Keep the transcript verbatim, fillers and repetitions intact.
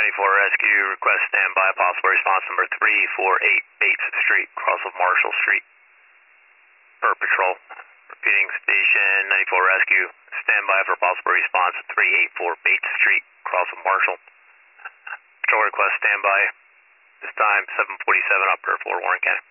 ninety-four Rescue, request standby, possible response number three four eight Bates Street, cross of Marshall Street. Per patrol. Repeating, station ninety-four Rescue, standby for possible response three eight four Bates Street, cross of Marshall. Patrol request standby. This time seven forty-seven up per four, Warren County.